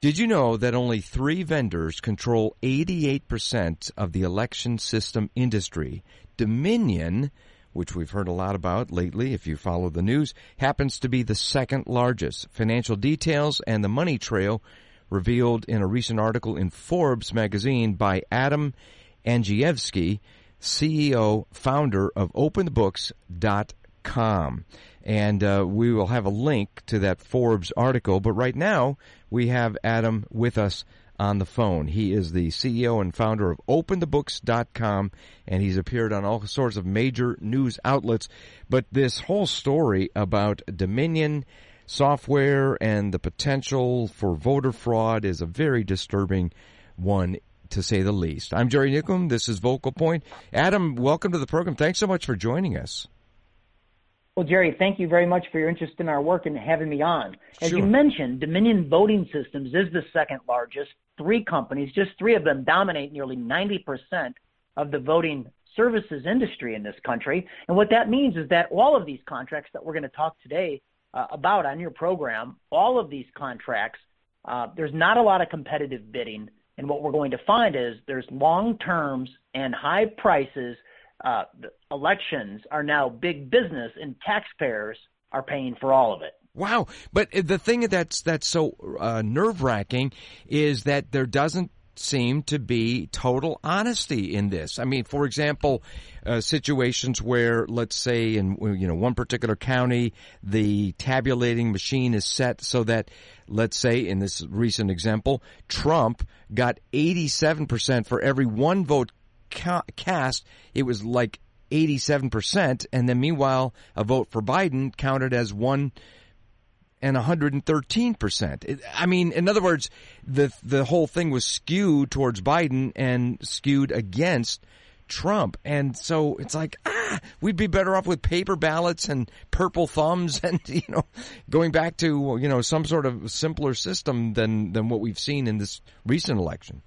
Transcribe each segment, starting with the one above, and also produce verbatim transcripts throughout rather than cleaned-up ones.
Did you know that only three vendors control eighty-eight percent of the election system industry? Dominion, which we've heard a lot about lately if you follow the news, happens to be the second largest. Financial details and the money trail revealed in a recent article in Forbes magazine by Adam Andrzejewski, C E O, founder of open books dot com. And uh, we will have a link to that Forbes article. But right now, we have Adam with us on the phone. He is the C E O and founder of open the books dot com, and he's appeared on all sorts of major news outlets. But this whole story about Dominion software and the potential for voter fraud is a very disturbing one, to say the least. I'm Jerry Nickum. This is Vocal Point. Adam, welcome to the program. Thanks so much for joining us. Well, Jerry, thank you very much for your interest in our work and having me on. As Sure. you mentioned, Dominion Voting Systems is the second largest. Three companies, just three of them, dominate nearly ninety percent of the voting services industry in this country. And what that means is that all of these contracts that we're going to talk today uh, about on your program, all of these contracts, uh, there's not a lot of competitive bidding. And what we're going to find is there's long terms and high prices. Uh, the elections are now big business, and taxpayers are paying for all of it. Wow. But the thing that's that's so uh, nerve-wracking is that there doesn't seem to be total honesty in this. I mean, for example, uh, situations where, let's say, in you know one particular county, the tabulating machine is set so that, let's say, in this recent example, Trump got eighty-seven percent for every one vote ca- cast. It was like eighty-seven percent, and then meanwhile, a vote for Biden counted as one and one hundred thirteen percent. I mean, in other words, the the whole thing was skewed towards Biden and skewed against Trump. And so it's like, ah, we'd be better off with paper ballots and purple thumbs and, you know, going back to, you know, some sort of simpler system than, than what we've seen in this recent election.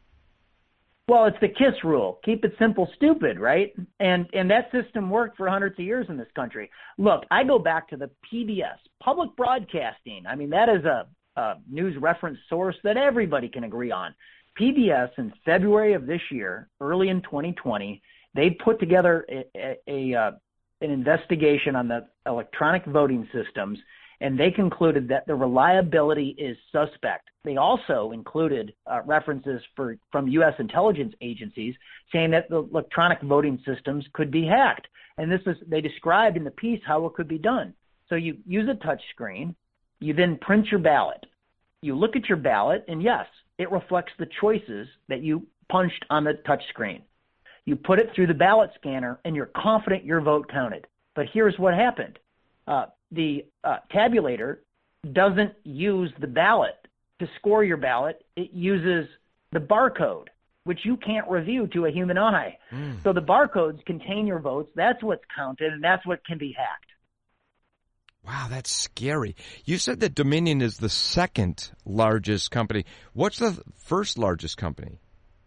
Well, it's the KISS rule. Keep it simple, stupid, right? And and that system worked for hundreds of years in this country. Look, I go back to the P B S, public broadcasting. I mean, that is a, a news reference source that everybody can agree on. P B S in February of this year, early in twenty twenty, they put together a, a, a uh, an investigation on the electronic voting systems, and they concluded that the reliability is suspect. They also included uh, references for, from U S intelligence agencies saying that the electronic voting systems could be hacked. And this is, they described in the piece how it could be done. So you use a touch screen, you then print your ballot. You look at your ballot, and yes, it reflects the choices that you punched on the touch screen. You put it through the ballot scanner, and you're confident your vote counted. But here's what happened. Uh, the uh, tabulator doesn't use the ballot to score your ballot. It uses the barcode, which you can't review to a human eye. Mm. So the barcodes contain your votes. That's what's counted, and that's what can be hacked. Wow, that's scary. You said that Dominion is the second largest company. What's the first largest company?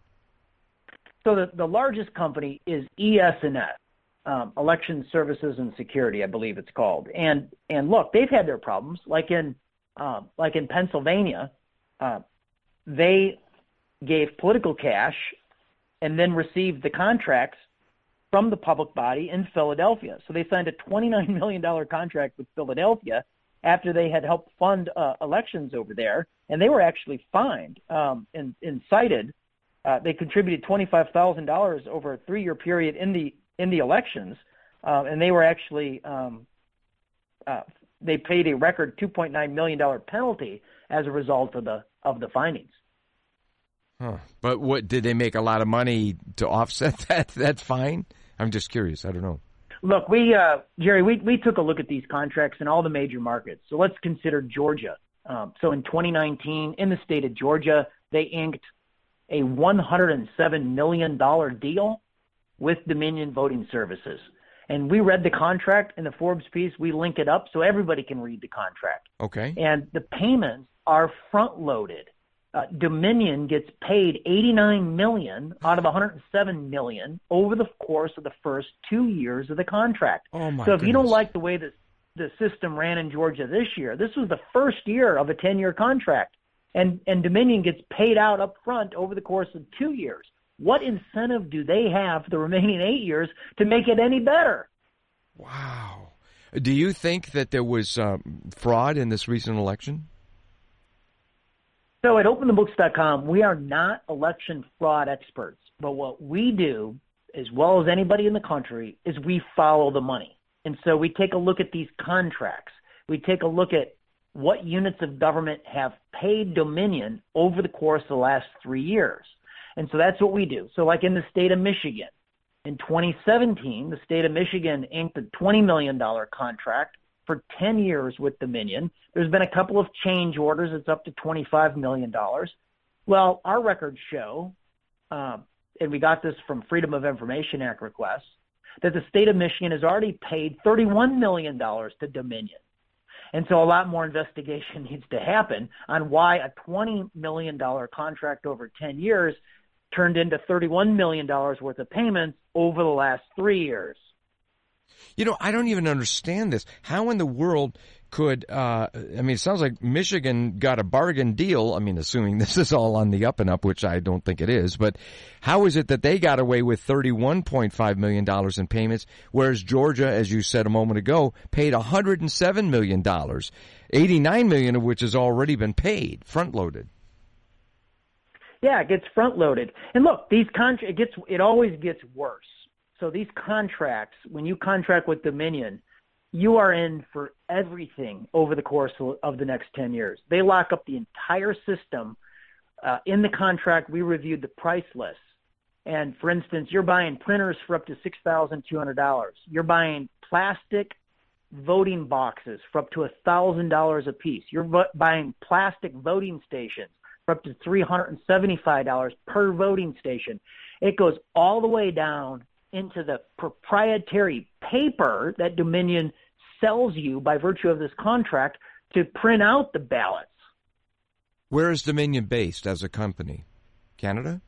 So the, the largest company is E S and S. Um, Election Services and Security, I believe it's called. And and look, they've had their problems. Like in uh, like in Pennsylvania, uh, they gave political cash and then received the contracts from the public body in Philadelphia. So they signed a twenty-nine million dollars contract with Philadelphia after they had helped fund uh, elections over there, and they were actually fined um, and, and cited. Uh, they contributed twenty-five thousand dollars over a three-year period in the in the elections, uh, and they were actually um, uh, they paid a record two point nine million dollars penalty as a result of the of the findings. Huh. But what, did they make a lot of money to offset that that fine? I'm just curious. I don't know. Look, we uh, Jerry, we we took a look at these contracts in all the major markets. So let's consider Georgia. Um, so in twenty nineteen, in the state of Georgia, they inked a one hundred seven million dollars deal with Dominion Voting Services. And we read the contract in the Forbes piece. We link it up so everybody can read the contract. Okay. And the payments are front-loaded. Uh, Dominion gets paid eighty-nine million dollars out of one hundred seven million dollars over the course of the first two years of the contract. Oh my so if goodness. you don't like the way the, the system ran in Georgia this year, this was the first year of a ten-year contract. and, and Dominion gets paid out up front over the course of two years. What incentive do they have for the remaining eight years to make it any better? Wow. Do you think that there was um, fraud in this recent election? So at open the books dot com, we are not election fraud experts, but what we do, as well as anybody in the country, is we follow the money. And so we take a look at these contracts. We take a look at what units of government have paid Dominion over the course of the last three years. And so that's what we do. So like in the state of Michigan, in twenty seventeen, the state of Michigan inked a twenty million dollars contract for ten years with Dominion. There's been a couple of change orders. It's up to twenty-five million dollars. Well, our records show, uh, and we got this from Freedom of Information Act requests, that the state of Michigan has already paid thirty-one million dollars to Dominion. And so a lot more investigation needs to happen on why a twenty million dollars contract over ten years turned into thirty-one million dollars worth of payments over the last three years. You know, I don't even understand this. How in the world could, uh, I mean, it sounds like Michigan got a bargain deal. I mean, assuming this is all on the up and up, which I don't think it is, but how is it that they got away with thirty-one point five million dollars in payments, whereas Georgia, as you said a moment ago, paid one hundred seven million dollars, eighty-nine million dollars of which has already been paid, front-loaded? Yeah, it gets front-loaded. And look, these contracts, it gets, it always gets worse. So these contracts, when you contract with Dominion, you are in for everything over the course of the next ten years. They lock up the entire system. Uh, in the contract, we reviewed the price list. And, for instance, you're buying printers for up to six thousand two hundred dollars. You're buying plastic voting boxes for up to one thousand dollars a piece. You're vo- buying plastic voting stations for up to three hundred seventy-five dollars per voting station. It goes all the way down into the proprietary paper that Dominion sells you by virtue of this contract to print out the ballots. Where is Dominion based as a company? Canada?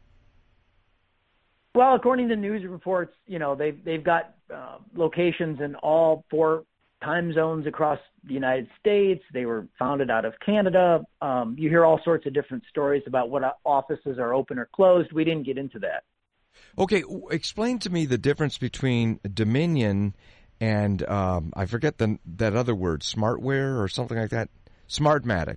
Well, according to news reports, you know, they've, they've got uh, locations in all four time zones across the United States. They were founded out of Canada. Um, you hear all sorts of different stories about what offices are open or closed. We didn't get into that. Okay, explain to me the difference between Dominion and, um, I forget the, that other word, Smartware or something like that, Smartmatic.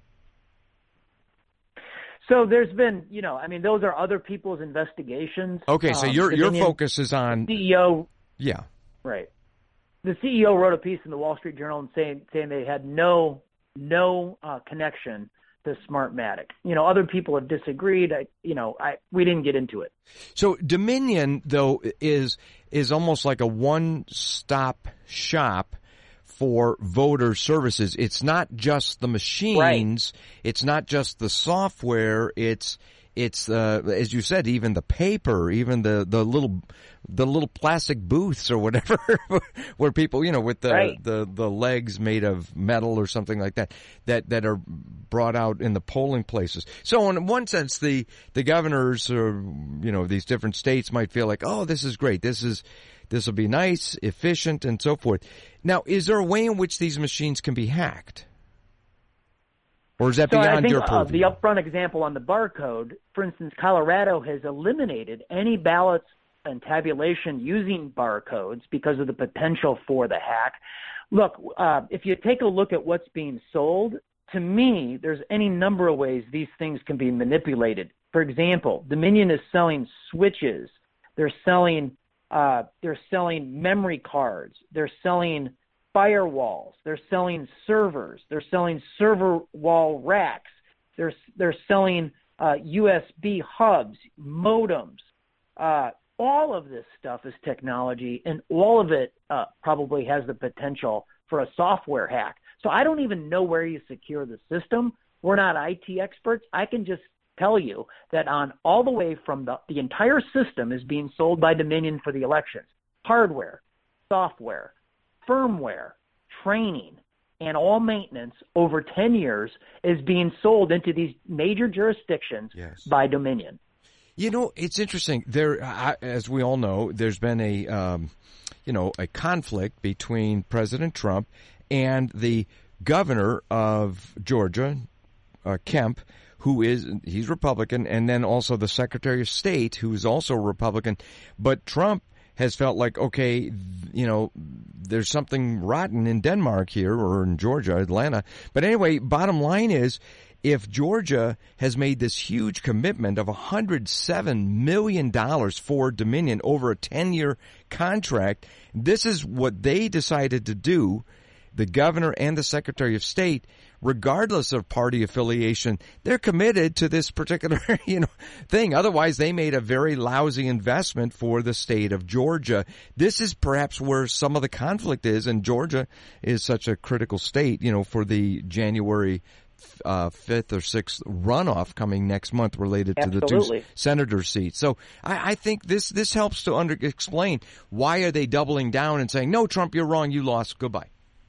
So there's been, you know, I mean, those are other people's investigations. Okay, so um, your Dominion, your focus is on C E O. Yeah. Right. The C E O wrote a piece in the Wall Street Journal and saying saying they had no no uh, connection to Smartmatic. You know, other people have disagreed. I, you know, I we didn't get into it. So Dominion, though, is is almost like a one-stop shop for voter services. It's not just the machines. Right. It's not just the software. It's it's uh, as you said, even the paper, even the, the little the little plastic booths or whatever, where people, you know, with the, right. the the legs made of metal or something like that, that that are brought out in the polling places. So in one sense, the the governors or, you know, these different states might feel like, oh, this is great. This is this will be nice, efficient, and so forth. Now, is there a way in which these machines can be hacked? Or is that so beyond I think, your uh, purview? The upfront example on the barcode, for instance, Colorado has eliminated any ballots and tabulation using barcodes because of the potential for the hack. Look, uh, if you take a look at what's being sold, to me, there's any number of ways these things can be manipulated. For example, Dominion is selling switches. They're selling uh, they're selling memory cards. They're selling firewalls. They're selling servers. They're selling server wall racks. They're they're selling uh, U S B hubs, modems. Uh, all of this stuff is technology, and all of it uh, probably has the potential for a software hack. So I don't even know where you secure the system. We're not I T experts. I can just tell you that on all the way from the, the entire system is being sold by Dominion for the elections. Hardware, software, firmware, training, and all maintenance over ten years is being sold into these major jurisdictions yes. by Dominion. You know, it's interesting. There, as we all know, there's been a, um, you know, a conflict between President Trump and the governor of Georgia, uh, Kemp, who is, he's Republican, and then also the Secretary of State, who is also Republican. But Trump has felt like, okay, you know, there's something rotten in Denmark here, or in Georgia, Atlanta. But anyway, bottom line is, if Georgia has made this huge commitment of one hundred seven million dollars for Dominion over a ten-year contract, this is what they decided to do, the governor and the Secretary of State, regardless of party affiliation. They're committed to this particular, you know, thing. Otherwise, they made a very lousy investment for the state of Georgia. This is perhaps where some of the conflict is, and Georgia is such a critical state, you know, for the January Uh, fifth or sixth runoff coming next month related to Absolutely. the two senator seats. So I, I think this this helps to under, explain why are they doubling down and saying, no, Trump, you're wrong, you lost, goodbye.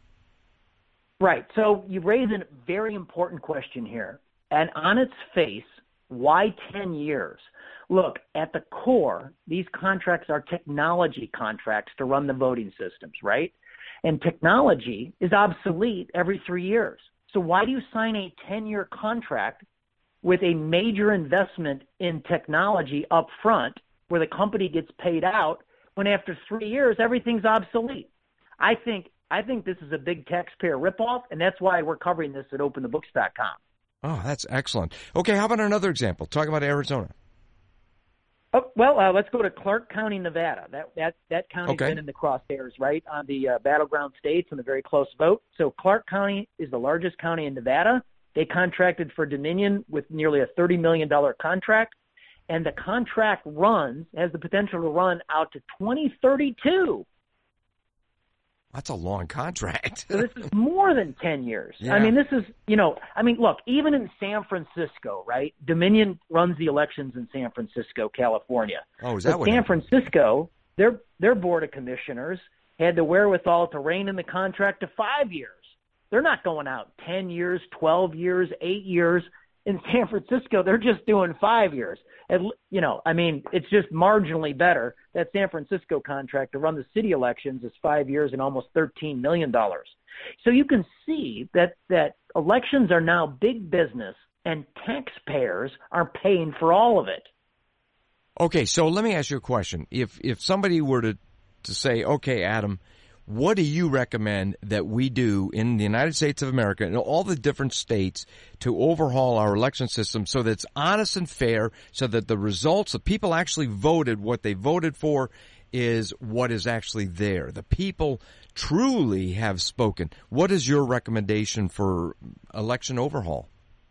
Right. So you raise a very important question here. And on its face, why ten years? Look, at the core, these contracts are technology contracts to run the voting systems, right? And technology is obsolete every three years. So why do you sign a ten-year contract with a major investment in technology up front where the company gets paid out when after three years everything's obsolete? I think I think this is a big taxpayer ripoff, and that's why we're covering this at open the books dot com. Oh, that's excellent. Okay, how about another example? Talk about Arizona. Oh, well, uh, let's go to Clark County, Nevada. That that that county's Okay. been in the crosshairs, right, on the uh, battleground states in a very close vote. So Clark County is the largest county in Nevada. They contracted for Dominion with nearly a thirty million dollars contract, and the contract runs, has the potential to run out to twenty thirty-two. That's a long contract. So this is more than ten years. Yeah. I mean, this is, you know, I mean, look, even in San Francisco, right? Dominion runs the elections in San Francisco, California. Oh, is that but what San happened? Francisco, their their board of commissioners had the wherewithal to rein in the contract to five years. They're not going out ten years, twelve years, eight years. In San Francisco, they're just doing five years. And, you know, I mean, it's just marginally better. That San Francisco contract to run the city elections is five years and almost thirteen million dollars. So you can see that, that elections are now big business, and taxpayers are paying for all of it. Okay, so let me ask you a question. If if somebody were to, to say, okay, Adam, what do you recommend that we do in the United States of America and all the different states to overhaul our election system so that it's honest and fair, so that the results, the people actually voted, what they voted for is what is actually there. The people truly have spoken. What is your recommendation for election overhaul?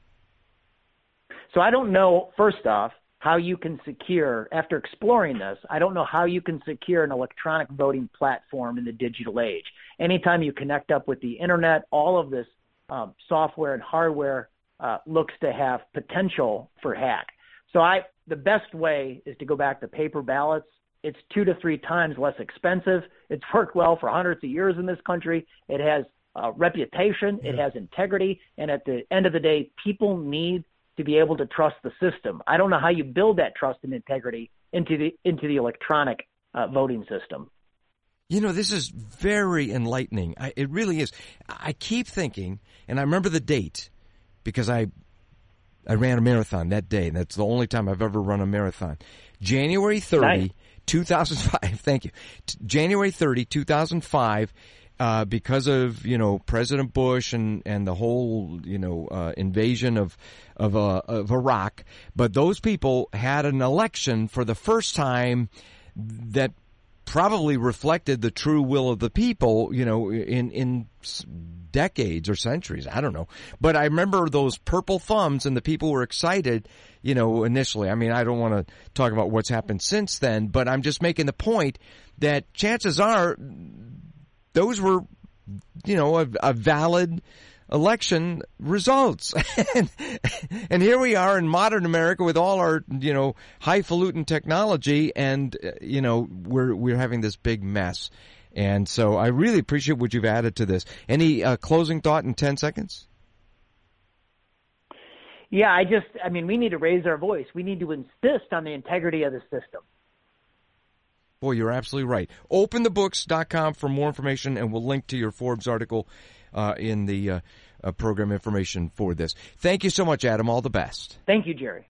So I don't know, first off, how you can secure, after exploring this, I don't know how you can secure an electronic voting platform in the digital age. Anytime you connect up with the internet, all of this um, software and hardware uh, looks to have potential for hack. So I, the best way is to go back to paper ballots. It's two to three times less expensive. It's worked well for hundreds of years in this country. It has uh, reputation. It has integrity. And at the end of the day, people need to be able to trust the system. I don't know how you build that trust and integrity into the into the electronic uh, voting system. You know, this is very enlightening. I, it really is. I keep thinking, and I remember the date because I I ran a marathon that day. That's the only time I've ever run a marathon. January thirtieth, Nice. two thousand five. Thank you. T- January thirtieth, two thousand five. Uh, because of, you know, President Bush and, and the whole, you know, uh, invasion of of, uh, of Iraq. But those people had an election for the first time that probably reflected the true will of the people, you know, in, in decades or centuries. I don't know. But I remember those purple thumbs and the people were excited, you know, initially. I mean, I don't want to talk about what's happened since then, but I'm just making the point that chances are those were, you know, a, a valid election results. and, and here we are in modern America with all our, you know, highfalutin technology, and, uh, you know, we're we're having this big mess. And so I really appreciate what you've added to this. Any uh, closing thought in ten seconds? Yeah, I just, I mean, we need to raise our voice. We need to insist on the integrity of the system. Boy, you're absolutely right. open the books dot com for more information, and we'll link to your Forbes article uh, in the uh, uh, program information for this. Thank you so much, Adam. All the best. Thank you, Jerry.